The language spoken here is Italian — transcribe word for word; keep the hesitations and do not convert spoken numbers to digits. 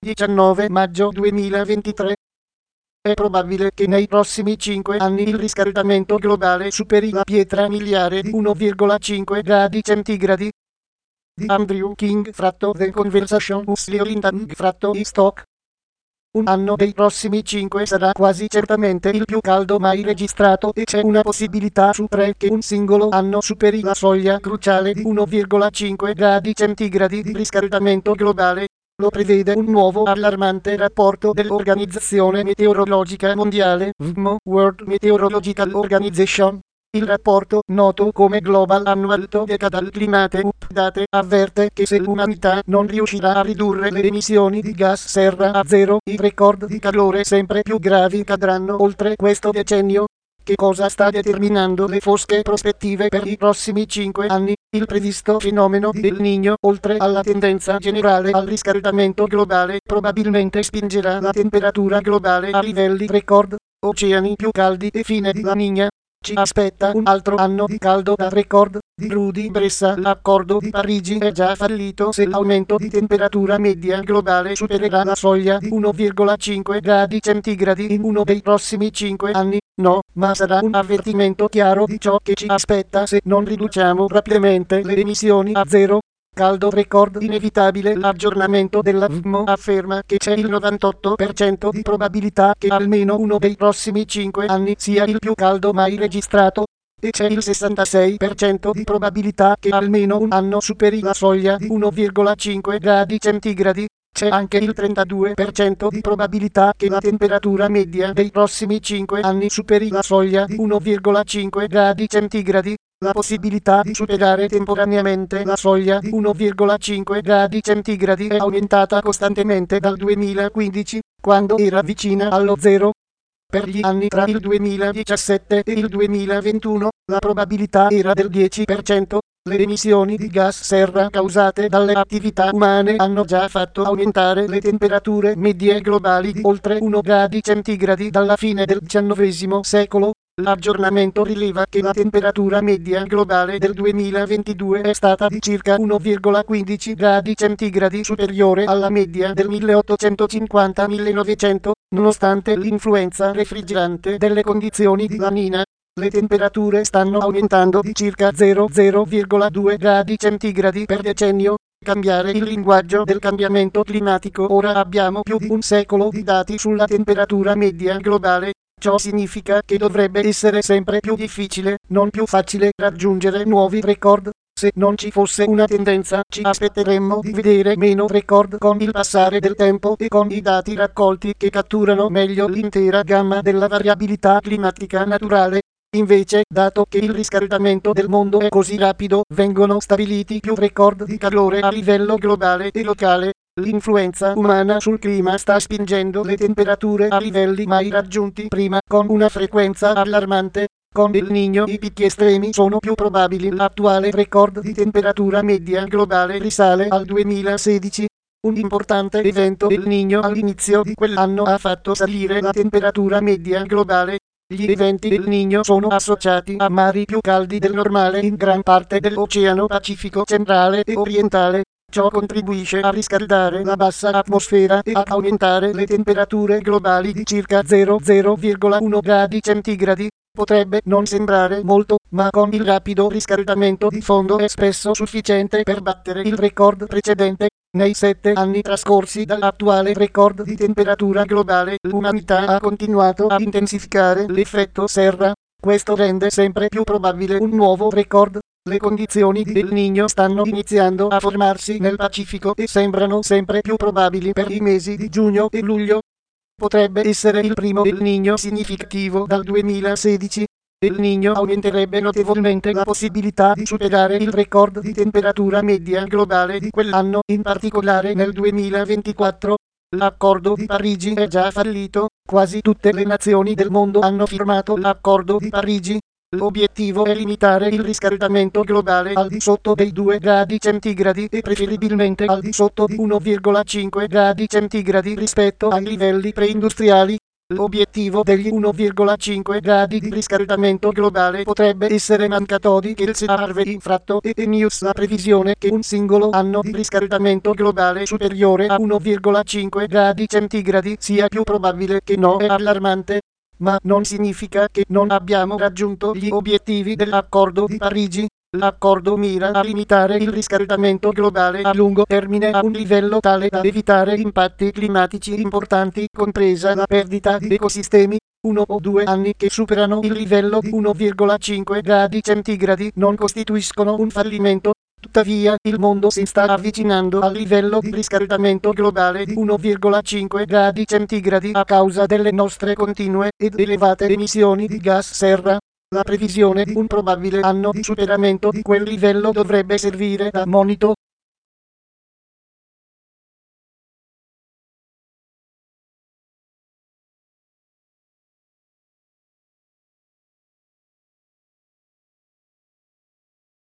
diciannove maggio duemilaventitré. È probabile che nei prossimi cinque anni il riscaldamento globale superi la pietra miliare di uno virgola cinque gradi centigradi. Di Andrew King fratto The Conversation Huxley Orienting fratto i Stock. Un anno dei prossimi cinque sarà quasi certamente il più caldo mai registrato e c'è una possibilità su tre che un singolo anno superi la soglia cruciale di uno virgola cinque gradi centigradi di riscaldamento globale. Lo prevede un nuovo allarmante rapporto dell'Organizzazione Meteorologica Mondiale, W M O, World Meteorological Organization. Il rapporto, noto come Global Annual Decadal Climate Update, avverte che se l'umanità non riuscirà a ridurre le emissioni di gas serra a zero, i record di calore sempre più gravi cadranno oltre questo decennio. Che cosa sta determinando le fosche prospettive per i prossimi cinque anni? Il previsto fenomeno di El Niño, oltre alla tendenza generale al riscaldamento globale, probabilmente spingerà la temperatura globale a livelli record, oceani più caldi e fine di La Niña. Ci aspetta un altro anno di caldo da record. Di Rudy Bressa, l'accordo di Parigi è già fallito se l'aumento di temperatura media globale supererà la soglia di uno virgola cinque gradi centigradi in uno dei prossimi cinque anni. No, ma sarà un avvertimento chiaro di ciò che ci aspetta se non riduciamo rapidamente le emissioni a zero. Caldo record inevitabile. L'aggiornamento della W M O afferma che c'è il novantotto per cento di probabilità che almeno uno dei prossimi cinque anni sia il più caldo mai registrato, e c'è il sessantasei per cento di probabilità che almeno un anno superi la soglia di uno virgola cinque gradi centigradi. C'è anche il trentadue per cento di probabilità che la temperatura media dei prossimi cinque anni superi la soglia di uno virgola cinque gradi centigradi. La possibilità di superare temporaneamente la soglia di uno virgola cinque gradi centigradi è aumentata costantemente dal duemilaquindici, quando era vicina allo zero. Per gli anni tra il duemiladiciassette e il duemilaventuno, la probabilità era del dieci per cento. Le emissioni di gas serra causate dalle attività umane hanno già fatto aumentare le temperature medie globali di oltre uno gradi centigradi dalla fine del diciannovesimo secolo. L'aggiornamento rileva che la temperatura media globale del duemilaventidue è stata di circa uno virgola quindici gradi centigradi superiore alla media del milleottocentocinquanta millenovecento, nonostante l'influenza refrigerante delle condizioni di La Niña. Le temperature stanno aumentando di circa zero virgola due gradi centigradi per decennio. Cambiare il linguaggio del cambiamento climatico. Ora abbiamo più di un secolo di dati sulla temperatura media globale. Ciò significa che dovrebbe essere sempre più difficile, non più facile, raggiungere nuovi record. Se non ci fosse una tendenza, ci aspetteremmo di vedere meno record con il passare del tempo e con i dati raccolti che catturano meglio l'intera gamma della variabilità climatica naturale. Invece, dato che il riscaldamento del mondo è così rapido, vengono stabiliti più record di calore a livello globale e locale. L'influenza umana sul clima sta spingendo le temperature a livelli mai raggiunti prima, con una frequenza allarmante. Con El Niño i picchi estremi sono più probabili. L'attuale record di temperatura media globale risale al duemilasedici. Un importante evento El Niño all'inizio di quell'anno ha fatto salire la temperatura media globale. Gli eventi del Niño sono associati a mari più caldi del normale in gran parte dell'Oceano Pacifico centrale e orientale. Ciò contribuisce a riscaldare la bassa atmosfera e ad aumentare le temperature globali di circa zero virgola uno gradi centigradi. Potrebbe non sembrare molto, ma con il rapido riscaldamento di fondo è spesso sufficiente per battere il record precedente. Nei sette anni trascorsi dall'attuale record di temperatura globale, l'umanità ha continuato a intensificare l'effetto serra. Questo rende sempre più probabile un nuovo record. Le condizioni di El Niño stanno iniziando a formarsi nel Pacifico e sembrano sempre più probabili per i mesi di giugno e luglio. Potrebbe essere il primo El Niño significativo dal duemilasedici. El Niño aumenterebbe notevolmente la possibilità di superare il record di temperatura media globale di quell'anno, in particolare nel duemilaventiquattro. L'accordo di Parigi è già fallito. Quasi tutte le nazioni del mondo hanno firmato l'accordo di Parigi. L'obiettivo è limitare il riscaldamento globale al di sotto dei due gradi centigradi e preferibilmente al di sotto di uno virgola cinque gradi centigradi rispetto ai livelli preindustriali. L'obiettivo degli uno virgola cinque gradi di riscaldamento globale potrebbe essere mancato di che il Harvey infratto e News la previsione che un singolo anno di riscaldamento globale superiore a uno virgola cinque gradi centigradi sia più probabile che no è allarmante, ma non significa che non abbiamo raggiunto gli obiettivi dell'Accordo di Parigi. L'accordo mira a limitare il riscaldamento globale a lungo termine a un livello tale da evitare impatti climatici importanti, compresa la perdita di ecosistemi. Uno o due anni che superano il livello di uno virgola cinque gradi centigradi non costituiscono un fallimento. Tuttavia, il mondo si sta avvicinando al livello di riscaldamento globale di uno virgola cinque gradi centigradi a causa delle nostre continue ed elevate emissioni di gas serra. La previsione di un probabile anno di superamento di quel livello dovrebbe servire da monito